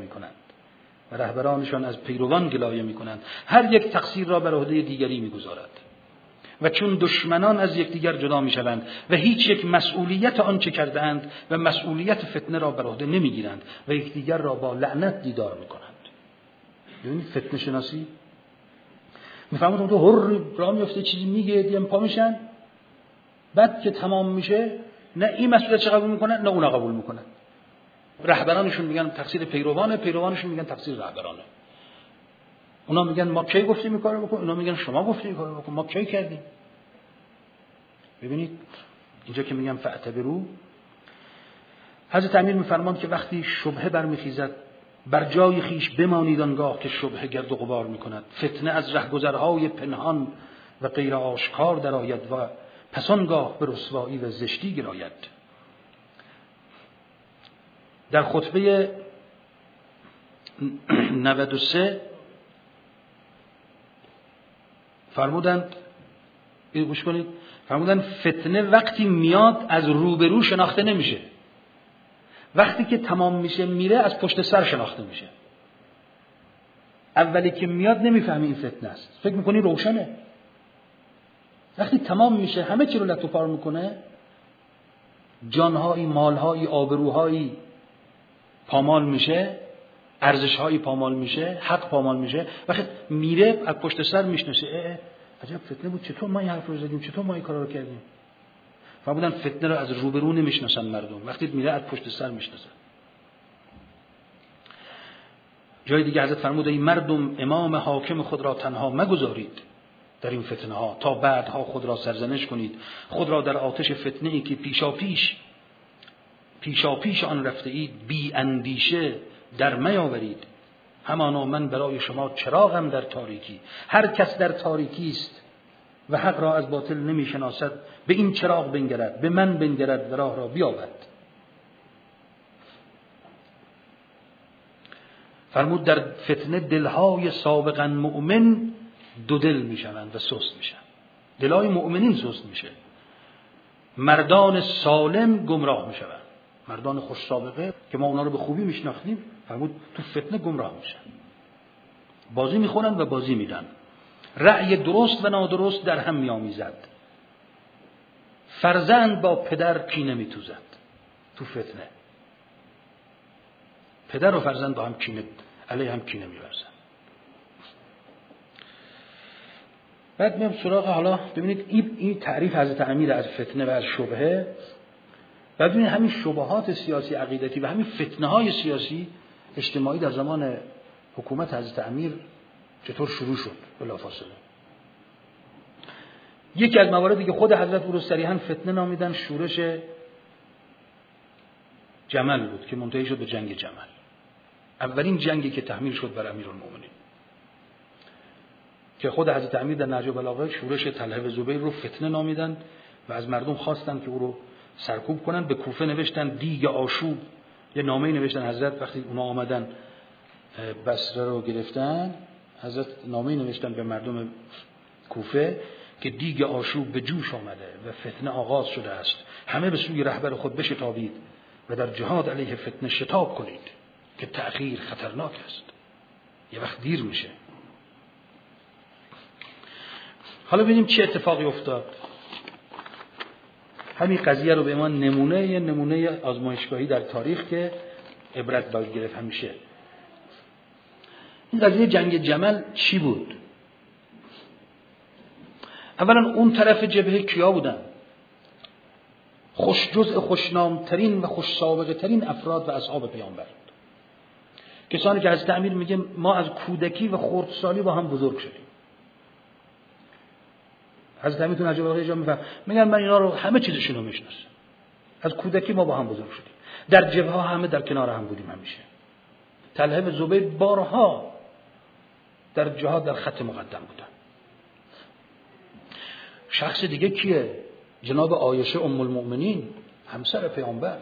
A: میکنند. هر یک تقصیر را بر عهده دیگری میگذارد و چون دشمنان از یکدیگر جدا میشوند و هیچ یک مسئولیت آنچه کردند و مسئولیت فتنه را بر عهده نمیگیرند و یکدیگر را با لعنت دیدار میکنند. ببینید فتنه شناسی میفهمید تو هر راه میفته چیزی میگه دیگه پا میشن، بعد که تمام میشه نه این مسئولیت قبول میکنن نه اون قبول میکنن. رهبرانشون میگن تقصیر پیروانه، پیروانشون میگن تقصیر رهبرانه. اونا میگن ما کی گفتیم این کارو بکن، اونا میگن شما گفتید این کارو بکن، ما کی کردیم. ببینید اینجا که میگم فاعتبروا، حضرت امیر میفرماند که وقتی شبهه برمیخیزد بر جای خیش بمانید آنگاه که شبهه گرد و غبار میکند. فتنه از رهگذرهای پنهان و غیر آشکار درآید و پس آنگاه به رسوایی و زشتی گراید. در خطبه 93 فرمودند، گوش کنید، فرمودند فتنه وقتی میاد از روبرو شناخته نمیشه، وقتی که تمام میشه میره از پشت سر شناخته میشه. اولی که میاد نمیفهمی این فتنه است، فکر میکنی روشنه. وقتی تمام میشه همه چی رو لطو پار میکنه، جانهایی، مالهایی، آبروهایی پامال میشه، ارزشهایی پامال میشه، حق پامال میشه. وقتی میره از پشت سر میشناسه عجب فتنه بود، چطور ما این حرف رو زدیم، چطور ما این کارا رو کردیم. فرمودن فتنه رو از روبرو نمیشناسن مردم، وقتی میره از پشت سر میشناسن. جای دیگه حضرت فرمود ای مردم امام حاکم خود را تنها مگذارید در این فتنه ها تا بعدها خود را سرزنش کنید. خود را در آتش فتنه ای که پیشا پیش آن رفته اید بی اندیشه در میاورید. همانا من برای شما چراغم در تاریکی. هر کس در تاریکی است و حق را از باطل نمی شناسد به این چراغ بنگرد، به من بنگرد و راه را بیابد. فرمود در فتنه دلهای سابقا مؤمن دو دل می شوند و سست می شوند. دلهای مؤمنین سست میشه، مردان سالم گمراه می شوند. مردان خوش سابقه که ما اونا رو به خوبی میشناختیم فرمود تو فتنه گمراه میشن، بازی میخورن و بازی میدن، رأی درست و نادرست در هم میآمیزد، فرزند با پدر کینه میتوزد. تو فتنه پدر و فرزند با هم کینه، علیه هم کینه میورزن. بعد میام سراغ حالا ببینید این تعریف حضرت امیر از فتنه و از شبهه. بعد ببینید همین شبهات سیاسی عقیدتی و همین فتنه های سیاسی اجتماعی در زمان حکومت حضرت امیر چطور شروع شد بلافاصله. یکی از مواردی که خود حضرت او رو صریحاً فتنه نامیدن شورش جمل بود که منتهی شد به جنگ جمل. اولین جنگی که تحمیل شد بر امیرالمومنین که خود حضرت امیر در نهج البلاغه شورش طلحه و زبیر رو فتنه نامیدن و از مردم خواستن که او رو سرکوب کنن. به کوفه نوشتن دیگ آشوب، یه نامه‌ای نوشتن حضرت وقتی اونا آمدن بصره رو گرفتن، حضرت نامه‌ای نوشتن به مردم کوفه که دیگ آشوب به جوش آمده و فتنه آغاز شده است، همه به سوی رهبر خود بشتابید و در جهاد علیه فتنه شتاب کنید که تأخیر خطرناک است، یه وقت دیر میشه. حالا ببینیم چه اتفاقی افتاد. همین قضیه رو به ما نمونه آزمایشگاهی در تاریخ که عبرت باید گرفت همیشه. این قضیه جنگ جمل چی بود؟ اولا اون طرف جبهه کیا بودن؟ خوشنامترین و خوش سابقه ترین افراد و اصحاب پیامبر، کسانی که حضرت امیر میگه ما از کودکی و خردسالی با هم بزرگ شدیم. حضرت امیر تو نهج البلاغه جا میگن من اینا رو همه چیزشون رو میشناسم، از کودکی ما با هم بزرگ شدیم، در جبهه ها همه در کنار هم بودیم همیشه. طلحه و زبیر بارها در جهاد در خط مقدم بودن. شخص دیگه کیه؟ جناب عایشه ام المؤمنین، همسر پیامبر.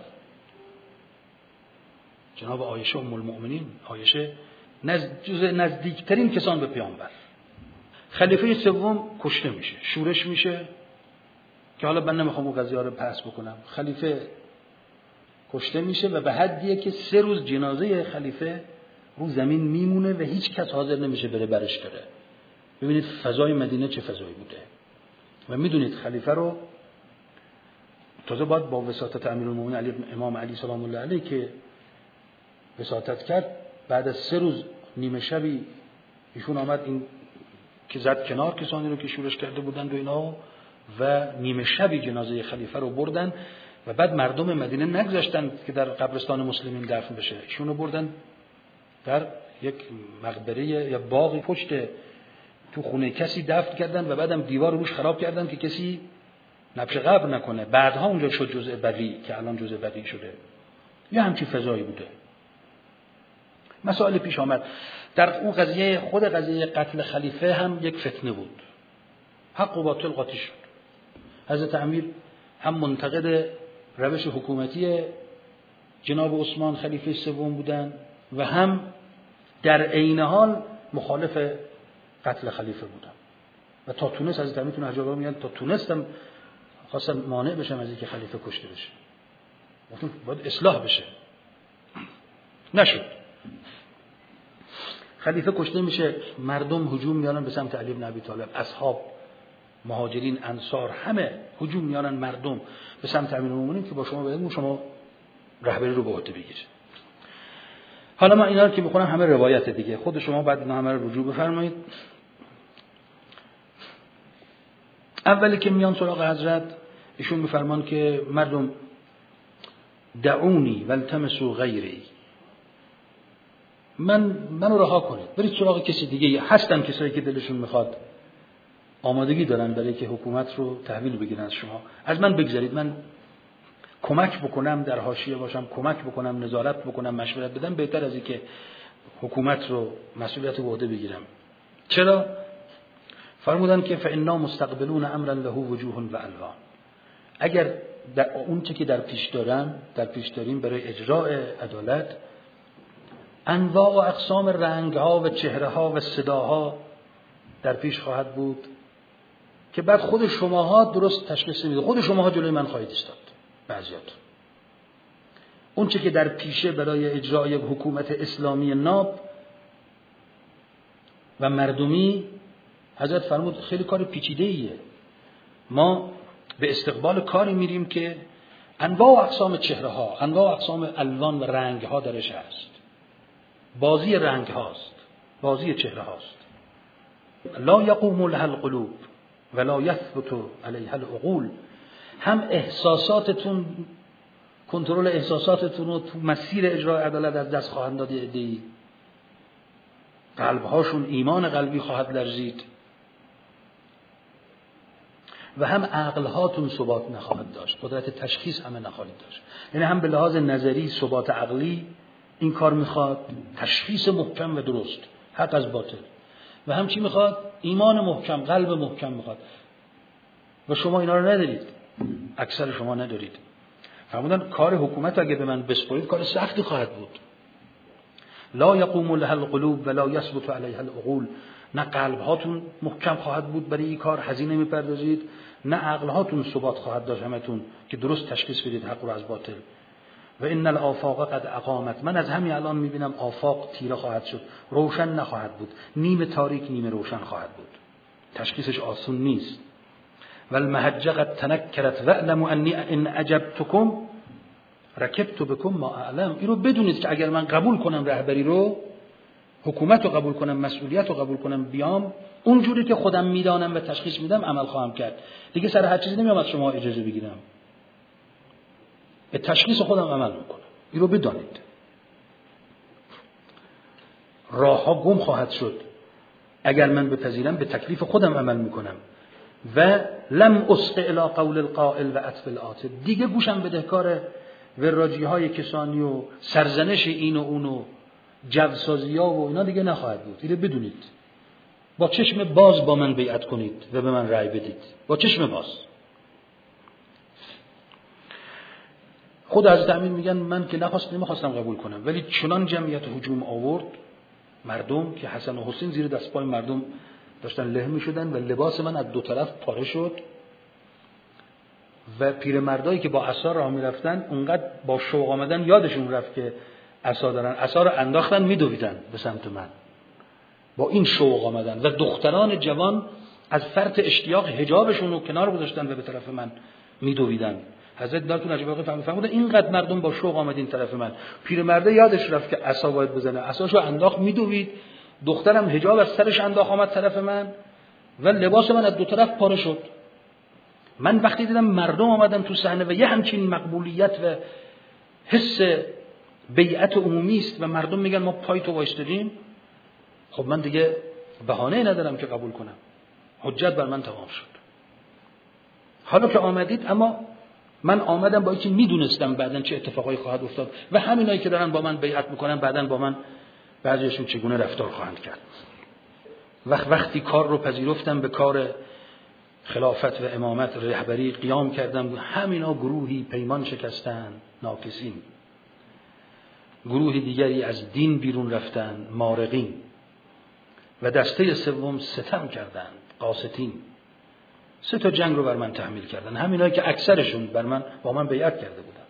A: جناب عایشه ام المؤمنین، عایشه جزء نزدیکترین کسان به پیامبر. خلیفه سوم کشته میشه، شورش میشه که حالا من نمیخوام اون قضیه رو بحث بکنم. خلیفه کشته میشه و به حدیه که 3 روز جنازه خلیفه رو زمین میمونه و هیچ کس حاضر نمیشه بره برش داره. ببینید فضای مدینه چه فضایی بوده. و میدونید خلیفه رو تازه باید با وساطت امیرالمومنین امام علی سلام الله علیه که وساطت کرد، بعد از 3 روز نیمه شبی ایشون آمد این که زد کنار کسانی رو که شورش کرده بودن و اینا و نیمه شبی جنازه خلیفه رو بردن و بعد مردم مدینه نگذاشتن که در قبرستان مسلمین دفن بشه، ایشون رو بردن در یک مقبره یا باغی پشت تو خونه کسی دفن کردن و بعدم دیوار روش خراب کردن که کسی نبش قبر نکنه. بعدها اونجا شد جزء بقیع که الان جزء بقیع شده. یه همچین فضایی بوده. مسائل پیش آمد. در اون قضیه، خود قضیه قتل خلیفه هم یک فتنه بود. حق و باطل قاطی شد. حضرت امیر هم منتقد روش حکومتی جناب عثمان خلیفه سوم بودن و هم در عین حال مخالف قتل خلیفه بودن و تا تونست حضرت امیر حجاج میگن تا تونستم خواستم مانع بشم از اینکه خلیفه کشته بشه. گفتم باید اصلاح بشه. نشد. خلیفه کشته میشه، مردم هجوم میارن به سمت علی بن ابی طالب، اصحاب، مهاجرین، انصار، همه هجوم میارن مردم به سمت امیرالمومنین که با شما بگم شما رهبری رو به عهده بگیرید. حالا من اینا رو که میخونم همه روایت دیگه، خود شما بعد اینا همه رو رجوع بفرمایید. اولی که میان سراغ حضرت ایشون میفرمان که مردم دعونی والتمسوا غیری، منو رها کنید، برید سراغ کسی دیگه. هستن کسایی که دلشون میخواد، آمادگی دارن برای که حکومت رو تحویل بگیرن از شما، از من بگذارید، من کمک بکنم، در حاشیه باشم، کمک بکنم، نظارت بکنم، مشورت بدم، بهتر از اینکه حکومت رو مسئولیت به عهده بگیرم. چرا؟ فرمودن که فإنا مستقبلون امرا له وجوه و الوان، اگر در اون چه که در پیش داریم برای اجراء عدالت انواع و اقسام رنگ‌ها و چهره‌ها و صداها در پیش خواهد بود که بعد خود شماها درست تشخیص نمیدید، خود شماها جلوی من خواهید ایستاد. بعضیات اون چه که در پیشه برای اجرای حکومت اسلامی ناب و مردمی، حضرت فرمود خیلی کار پیچیده‌ایه. ما به استقبال کاری میریم که انواع و اقسام چهره‌ها، انواع و اقسام الوان و رنگ‌ها درش هست. بازی رنگ هاست، بازی چهره هاست. لا یقوم لها القلوب ولا یثبت علیها العقول، هم احساساتتون، کنترل احساساتتون رو تو مسیر اجرای عدالت از دست خواهند داد عده‌ای، قلبهاشون ایمان قلبی خواهد لرزید و هم عقلهاتون ثبات نخواهد داشت، قدرت تشخیص همه نخواهید داشت. یعنی هم به لحاظ نظری ثبات عقلی این کار میخواد، تشخیص محکم و درست، حق از باطل، و هم چی میخواد؟ ایمان محکم، قلب محکم میخواد و شما اینا رو ندارید، اکثر شما ندارید. فرمودن کار حکومت اگه به من بسپارید کار سختی خواهد بود. لا یقوم لها القلوب ولا یثبت علیها العقول، نه قلبهاتون محکم خواهد بود برای این کار، هزینه میپردازید، نه عقلهاتون ثبات خواهد داشت همتون که درست تشخیص بدید حق رو از باطل. و ان الآفاق قد اقامت، من از همین الان میبینم آفاق تیره خواهد شد، روشن نخواهد بود، نیمه تاریک نیمه روشن خواهد بود، تشخیصش آسون نیست. و المحجه قد تنکرت واعلموا انی ان اجبتکم رکبت بکم ما اعلم، این رو بدونید که اگر من قبول کنم رهبری رو، حکومت رو قبول کنم، مسئولیت رو قبول کنم، بیام اونجوری که خودم میدانم و تشخیص میدم عمل خواهم کرد. دیگه سر هر چیزی نمیام از شما اجازه بگیرم، به تشخیص خودم عمل میکنم. این رو بدانید. راه ها گم خواهد شد اگر من بپذیرم، به تکلیف خودم عمل میکنم. و لم اسق الی قول القائل و عطف العاطف، دیگه گوشم بدهکار وراجی های کسانی و سرزنش این و اون و جوسازی ها و اینا دیگه نخواهد بود. این رو بدونید. با چشم باز با من بیعت کنید و به من رأی بدید، با چشم باز. خود حضرت امیر میگن من که نمیخواستم قبول کنم، ولی چنان جمعیت هجوم آورد مردم که حسن و حسین زیر دست پای مردم داشتن له می‌شدن و لباس من از دو طرف پاره شد و پیرمردایی که با عصا راه می‌رفتن اونقدر با شوق آمدن یادشون رفت که عصا دارن، عصا رو انداختن میدویدن به سمت من، با این شوق آمدن. و دختران جوان از فرط اشتیاق حجابشون رو کنار گذاشتن و به طرف من میدویدن. حضرت دارتون عجیبه فرمودن اینقدر مردم با شوق آمدین طرف من. پیرمرده یادش رفت که عصا باید بزنه، عصاشو انداخت میدوید، دخترم حجاب از سرش انداخت آمد طرف من و لباس من از دو طرف پاره شد. من وقتی دیدم مردم آمدن تو صحنه و یه همچین مقبولیت و حس بیعت عمومی است و مردم میگن ما پای تو وایستادیم، خب من دیگه بهانه ندارم که قبول کنم، حجت بر من تمام شد. حالا که آمدید، اما من آمدم با اینکه میدونستم بعداً چه اتفاقایی خواهد افتاد و همینایی که دارن با من بیعت میکنن بعداً با من بعضیشون چگونه رفتار خواهند کرد. وقتی کار رو پذیرفتم، به کار خلافت و امامت رهبری قیام کردم، همینا گروهی پیمان شکستن ناکسین، گروه دیگری از دین بیرون رفتن مارقین و دسته سوم ستم کردند قاسطین. 3 تا جنگ رو بر من تحمیل کردن، همینایی که اکثرشون با من بیعت کرده بودن.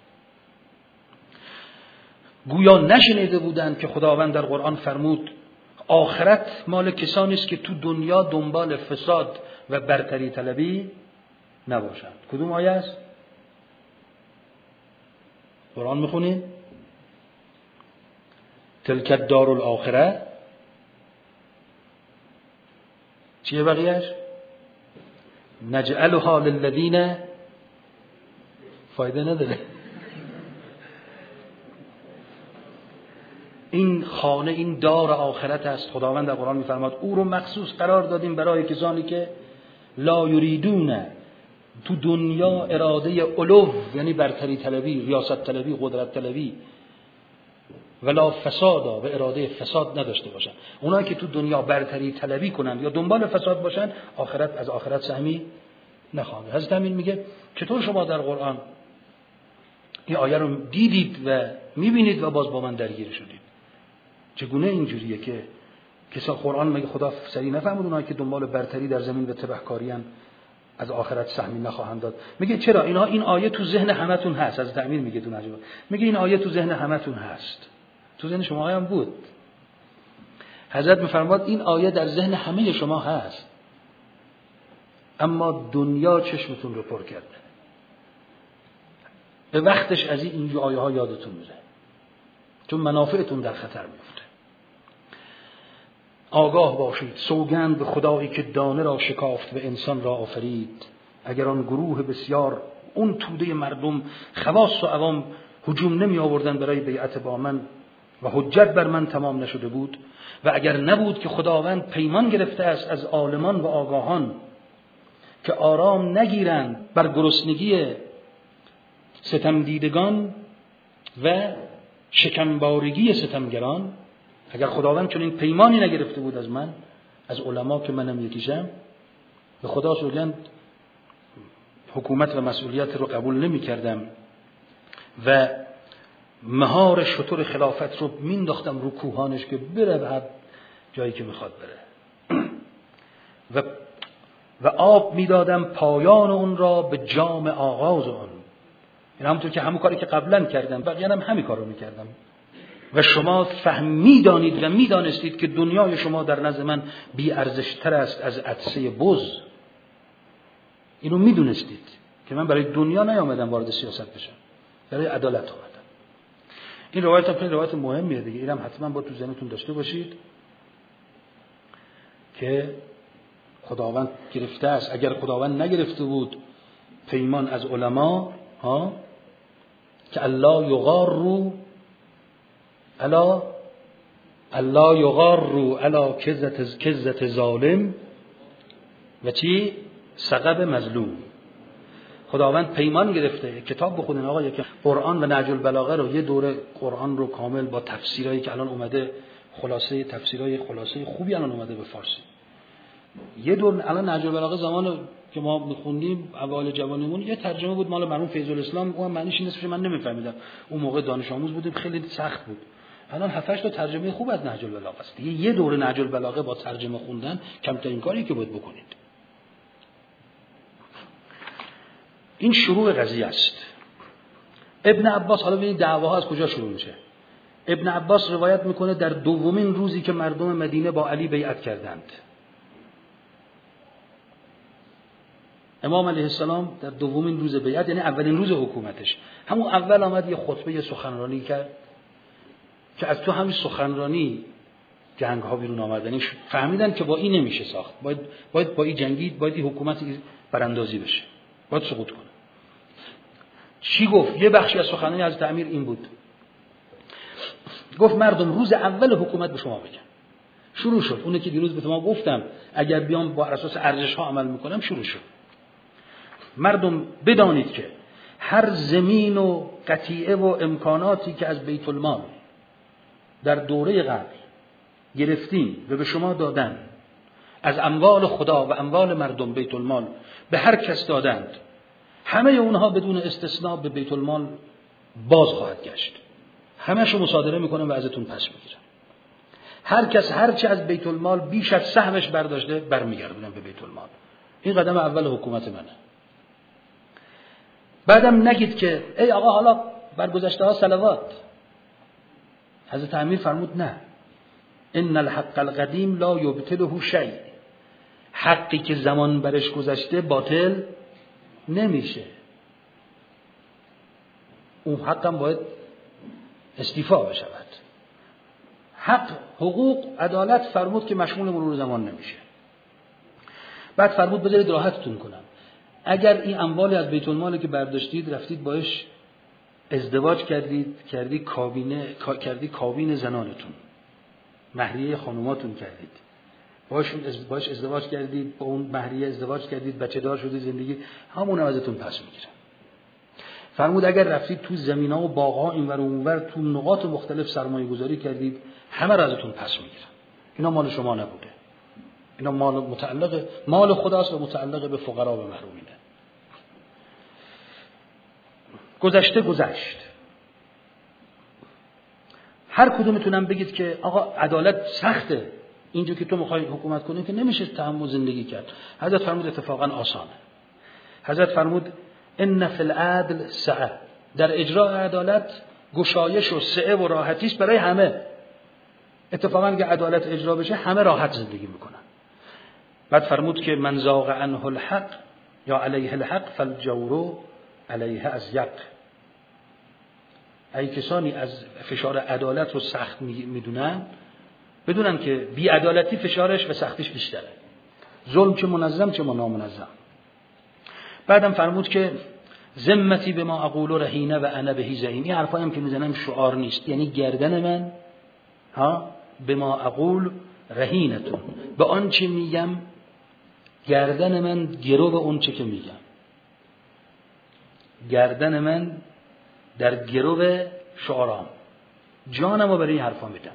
A: گویا نشنیده بودند که خداوند در قرآن فرمود آخرت مال کسانی است که تو دنیا دنبال فساد و برتری طلبی نباشند. کدوم آیه است؟ قرآن میخونید؟ تلک الدار الاخره. چیه بقیهش؟ نجعلها للذین، فایده نداره. این خانه، این دار آخرت است. خداوند در قرآن میفرماد او رو مخصوص قرار دادیم برای کسانی که لا یریدون، تو دنیا اراده علو یعنی برتری طلبی، ریاست طلبی، قدرت طلبی، ولا فسادا و اراده فساد نداشته باشن. اونایی که تو دنیا برتری طلبی کنن یا دنبال فساد باشن، آخرت از آخرت سهمی نخواهند. حضرت امین میگه چطور شما در قرآن این آیه رو دیدید و میبینید و باز با من درگیر شدید؟ چگونه اینجوریه که کسا قرآن مگه خدا سری نفهمود اونایی که دنبال برتری در زمین و تبهکاری ان از آخرت سهمی نخواهند داد؟ میگه چرا این آیه تو ذهن همتون هست. از تعمیر میگه تو نجوا میگه این آیه تو ذهن همتون هست، تو ذهن شما هم بود. حضرت میفرماد این آیه در ذهن همه شما هست، اما دنیا چشمتون رو پر کرده. به وقتش از این آیه ها یادتون میره، چون منافعتون در خطر میفته. آگاه باشید، سوگند به خدایی که دانه را شکافت و انسان را آفرید. اگر آن گروه بسیار، اون توده مردم خواص و عوام هجوم نمی آوردن برای بیعت با من و حجت بر من تمام نشده بود، و اگر نبود که خداوند پیمان گرفته است از عالمان و آگاهان که آرام نگیرند بر گرسنگی ستم دیدگان و شکمبارگی ستمگران، اگر خداوند چون این پیمانی نگرفته بود از من، از علما که منم یکیشم، به خدا سوگند حکومت و مسئولیت رو قبول نمی کردم و مهار شطور خلافت رو مینداختم رو کوهانش که بره به جایی که میخواد بره و آب میدادم پایان اون را به جام آغاز اون. این همونطور که همون کاری که قبلا کردم بقیه هم همین کار رو میکردم و شما میدانید و میدانستید که دنیای شما در نزد من بی ارزشتر است از عطسه بز. اینو میدونستید که من برای دنیا نیامدم وارد سیاست بشم، برای عدالت آمدم. این روایت هم روایت مهمیه دیگه، اینم حتما با تو ذهنتون داشته باشید که خداوند گرفته است. اگر خداوند نگرفته بود پیمان از علما که الله یغار علا کذت ظالم و چی؟ سقب مظلوم. خداوند پیمان گرفته. کتاب بخونین آقا، یکی قرآن و نهج البلاغه رو، یه دوره قرآن رو کامل با تفسیرایی که الان اومده، خلاصه تفسیرای خلاصه خوبی الان اومده به فارسی. یه دور الان نهج البلاغه زمان که ما می‌خوندیم اوایل جوانیمون یه ترجمه بود مال مرحوم فیض الاسلام، اون معنیش این است که من نمی‌فهمیدم. اون موقع دانش آموز بودیم، خیلی سخت بود. الان 7 تا ترجمه خوب از نهج البلاغه است. یه دوره نهج البلاغه با ترجمه خوندن کمترین کاری که باید بکنید. این شروع قضیه است. ابن عباس، حالا ببینید دعواها از کجا شروع میشه. ابن عباس روایت میکنه در دومین روزی که مردم مدینه با علی بیعت کردند، امام علیه السلام در دومین روز بیعت، یعنی اولین روز حکومتش، همون اول آمد یه خطبه سخنرانی کرد که از تو همین سخنرانی جنگ ها بیرون آمد. یعنی فهمیدن که با این نمیشه ساخت، باید با این جنگید، باید این حکومت براندازی بشه، باید سقوط کنه. چی گفت؟ یه بخشی از سخنرانی حضرت امیر این بود، گفت مردم روز اول حکومت به شما بگم. شروع شد اونه که دیروز به شما گفتم اگر بیام با اساس ارزش ها عمل میکنم. شروع شد مردم بدانید که هر زمین و قطیعه و امکاناتی که از بیت المال در دوره قبل گرفتیم و به شما دادن، از اموال خدا و اموال مردم بیت المال به هر کس دادند، همه اونها بدون استثناء به بیت المال باز خواهد گشت. همه‌شو مصادره میکنم و ازتون پس میگیرم. هر کس هر چه از بیت المال بیش از سهمش برداشته برمیگردونم به بیت المال. این قدم اول حکومت منه. بعدم نگید که ای آقا حالا بر گذشته ها صلوات. حضرت امیر فرمود نه، ان الحق القدیم لا یبطله شیء. حقی که زمان برش گذشته باطل نمیشه. اون حقم باید استیفا بشود. حق، حقوق، عدالت فرمود که مشمول مرور زمان نمیشه. بعد فرمود بذارید راحتتون کنم، اگر این اموال از بیت المال که برداشتید رفتید باش ازدواج کردید کابین زنانتون، مهریه خانوماتون کردید، باش ازدواج کردید، با اون مهریه ازدواج کردید، بچه دار شدید، زندگی همون ازتون پس میگیرن. فرمود اگر رفتید تو زمینا و باغ‌ها اینور و اونور تو نقاط مختلف سرمایه گذاری کردید، همه را ازتون پس میگیرن. اینا مال شما نبوده، اینا مال خداست و متعلق به فقرا و محرومینه. گذشت. هر کدومتونم بگید که آقا عدالت سخته، اینجا که تو میخوای حکومت کنی که نمیشه تحمل زندگی کرد. حضرت فرمود اتفاقا آسانه. حضرت فرمود ان فی العدل سعه. در اجرای عدالت گشایش و سعه و راحتی است برای همه. اتفاقا اگه عدالت اجرا بشه همه راحت زندگی میکنن. بعد فرمود که من ذاق عنه الحق یا علیه الحق فالجور علیه از یک. ای کسانی از فشار عدالت رو سخت میدونن، بدونن که بی عدالتی فشارش و سختیش بیشتره، ظلم چه منظم چه نامنظم. بعدم فرمود که ذمتی به ما اقول رهینه و انا بهی زعیم. این حرفایی هم که میزنم شعار نیست، یعنی گردن من به ما اقول رهینتون، به آن چه میگم گردن من گرو به اون چه که میگم، گردن من در گرو شعارام، جانمو برای این حرفا میدم.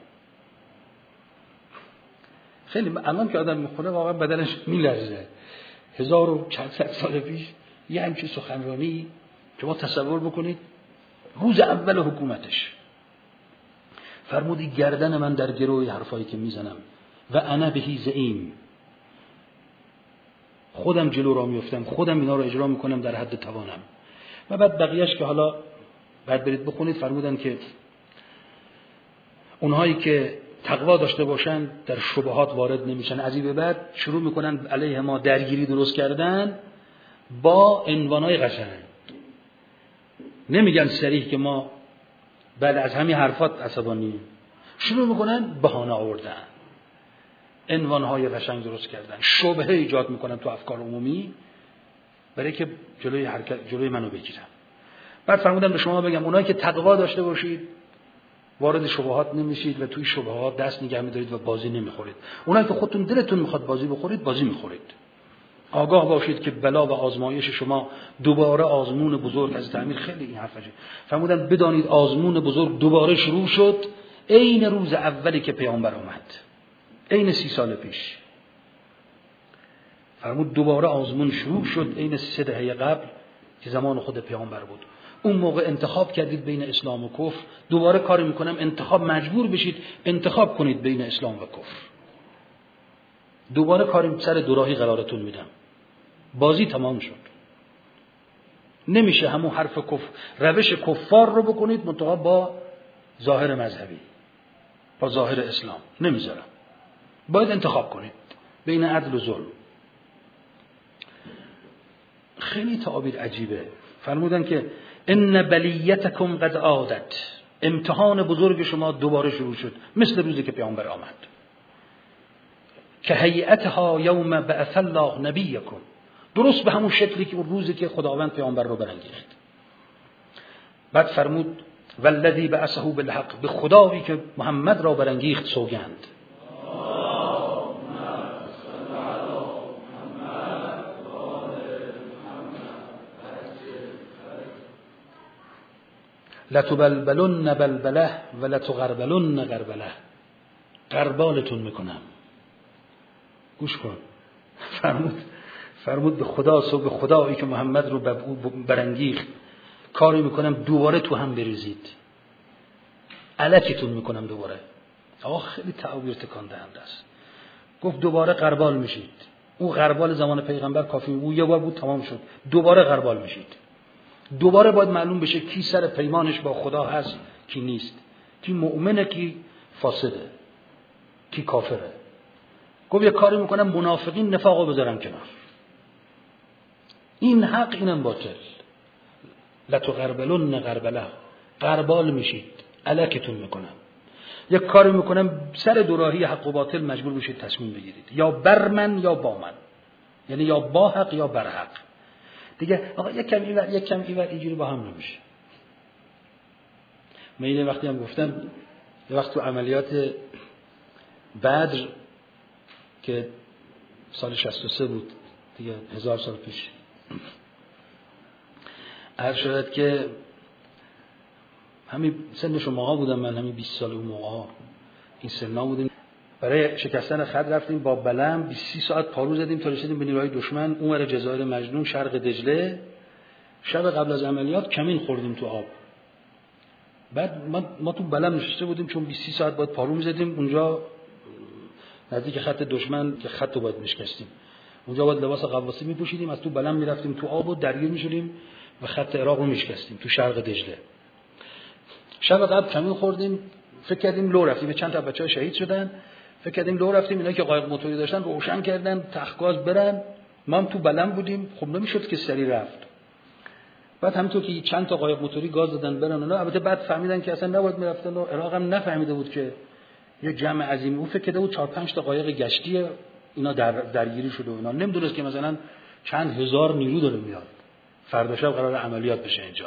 A: خیلی الان که آدم میخونه واقعا بدنش میلرزه. 1400 سال پیش یه همچین سخنرانی که ما تصور بکنید روز اول حکومتش فرمودی گردن من در گروه حرفایی که میزنم و انا بهی زعیم، خودم جلو را میفتم، خودم اینا رو اجرا میکنم در حد توانم. و بعد بقیهش که حالا بعد برید بخونید. فرمودن که اونهایی که تقوا داشته باشن در شبهات وارد نمیشن. از این به بعد شروع میکنن علیه ما درگیری درست کردن با عنوانای قشنگ. نمیگن صریح که ما بعد از همین حرفات عصبانی، شروع میکنن بهانه آوردن، عنوانهای قشنگ درست کردن، شبهه ایجاد میکنن تو افکار عمومی برای که جلوی منو بگیرن. بعد فرمودن به شما بگم اونایی که تقوا داشته باشید وارد شبهات نمیشید و توی شبهات دست نگه می‌دارید و بازی نمیخورید. اونایی که خودتون دلتون میخواد بازی بخورید بازی میخورید. آگاه باشید که بلا و آزمایش شما دوباره آزمون بزرگ. از تعمیر خیلی این حرفشه. فرمودن بدانید آزمون بزرگ دوباره شروع شد، عین روز اولی که پیامبر اومد، عین 30 سال پیش. فرمود دوباره آزمون شروع شد عین 3 دهه قبل که زمان خود پیامبر بود. اون موقع انتخاب کردید بین اسلام و کفر، دوباره کاری میکنم انتخاب مجبور بشید انتخاب کنید بین اسلام و کفر. دوباره کاری سر دوراهی قرارتون میدم. بازی تمام شد. نمیشه همون حرف کفر، روش کفار رو بکنید منتها با ظاهر مذهبی، با ظاهر اسلام. نمیذارم. باید انتخاب کنید بین عدل و ظلم. خیلی تعابیر عجیبه. فرمودن که ان بلیتکم قد عادت، امتحان بزرگ شما دوباره شروع شد، مثل روزی که پیامبر آمد. که هیئتها یوم بعث الله نبیکم، درست به همون شکلی که اون روزی که خداوند پیامبر رو برانگیخت. بعد فرمود والذی بعثه بالحق، به خدایی که محمد را برانگیخت سوگند. لتبلبلن بلبله و لتغربلن غربله، غربالتون میکنم. گوش کن. فرمود به خدا، به خدایی که محمد رو برانگیخت کاری میکنم دوباره تو هم بریزید، الکتون میکنم دوباره. خیلی تعبیر تکان دهنده است. گفت دوباره غربال میشید. اون غربال زمان پیغمبر کافی بود، یه بار بود تمام شد. دوباره غربال میشید. دوباره باید معلوم بشه کی سر پیمانش با خدا هست، کی نیست، کی مؤمنه، کی فاسده، کی کافره. گفت یه کاری میکنم منافقین نفاقو بذارم کنار. این حق اینم باطل. لتغربلن غربله، غربال میشید، الکتون میکنم. یک کاری میکنم سر دوراهی حق و باطل مجبور بشید تصمیم بگیرید، یا بر من یا با من، یعنی یا با حق یا بر حق. دیگه آقا یک کم اینور اینجوری با هم نمیشه. من یه وقتی هم گفتم، یه وقت تو عملیات بدر که سال 63 بود دیگه، 1000 سال پیش، عرض شد که همین سن شماها بودم، من همین 20 سال اون موقع این سنا بودیم، برای شکستن خط رفتیم با بلم 20 ساعت پارو زدیم تا رسیدیم به نیروهای دشمن اونور جزایر مجنون شرق دجله. شب قبل از عملیات کمین خوردیم تو آب. بعد ما تو بلم نشسته بودیم چون 20 ساعت باید پارو می‌زدیم اونجا نزدیک خط دشمن که خط رو باید میشکستیم. اونجا باید لباس غواصی میپوشیدیم، از تو بلم میرفتیم تو آب و درگیر میشدیم و خط عراق رو میشکستیم تو شرق دجله. شب قبل کمین خوردیم، فکر کردیم لو رفتیم، چند تا بچه‌ها شهید شدن، فکر کردیم لو رفتیم، اینا که قایق موتوری داشتن روشن کردن تخگاز برن، ما هم تو بلم بودیم، خب نمیشد که سری رفت. بعد همونطور که چند تا قایق موتوری گاز دادن برن اونا، البته بعد فهمیدن که اصلا نباید میرفتن و عراق هم نفهمیده بود که یه جمع عظیمی، اون فکر کرده بود 4-5 تا قایق گشتی اینا درگیری شده و اینا نمیدونست که مثلا چند هزار نیرو داره میاد، فردا شب قرار عملیات بشه اینجا.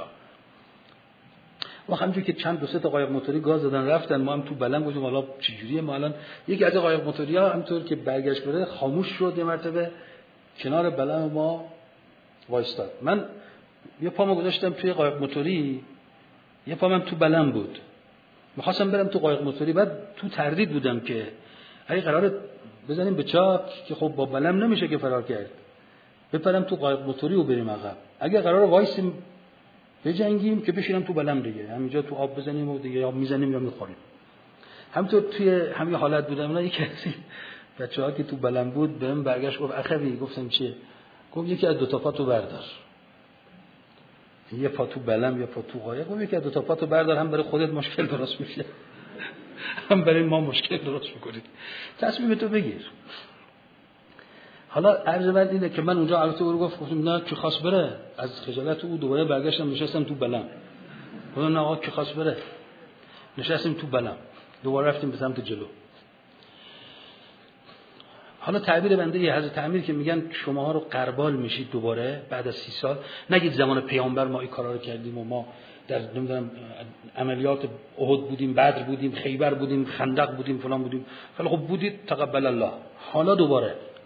A: و همونجوری که چند دو سه تا قایق موتوری گاز دادن رفتن، ما هم تو بلند بودیم حالا چجوریه. ما الان یکی از قایق موتوری‌ها همونطور که برگشت بره خاموش شد، یه مرتبه کنار بلند ما وایستاد. من یه پامو گذاشتم توی قایق موتوری، یه پامم تو بلند بود، می‌خواستم برم تو قایق موتوری، بعد تو تردید بودم که اگه قراره بزنیم به چاک که خب با بلند نمیشه که فرار کرد، بپرم تو قایق موتوری و بریم عقب، اگه قراره وایسیم بجنگیم که بشینم تو بلند دیگه، همینجا تو آب بزنیم و دیگه یا میزنیم یا میخوریم. همینطور توی همین حالت بودم. من یکی از بچه‌ها که تو بلند بود بهم برگشت گفت اخوی، گفتم چیه؟ گفت یکی از دو تا پاتو بردار، یه پا تو بلند یه پا تو قایق. گفت یکی از دو تا پاتو بردار، هم برای خودت مشکل درست میشه هم برای ما مشکل درست میکنید، تصمیم تو بگیر. حالا عرض من اینه که من اونجا البته او گفتم نه کی خواست بره، از خجالت او دوباره برگشتم نشستم تو بلم. گفتم نه آقا کی خواست بره، نشستیم تو بلم، دوباره رفتیم به سمت جلو. حالا تعبیر بنده یه حضرت امیر که میگن شماها رو غربال میشید دوباره بعد از 30 سال، نگید زمان پیامبر ما این کارا رو کردیم و ما در نمیدونم عملیات احد بودیم، بدر بودیم، خیبر بودیم، خندق بودیم، فلان بودیم. خیلی خوب بودید، تقبل الله. حالا دوباره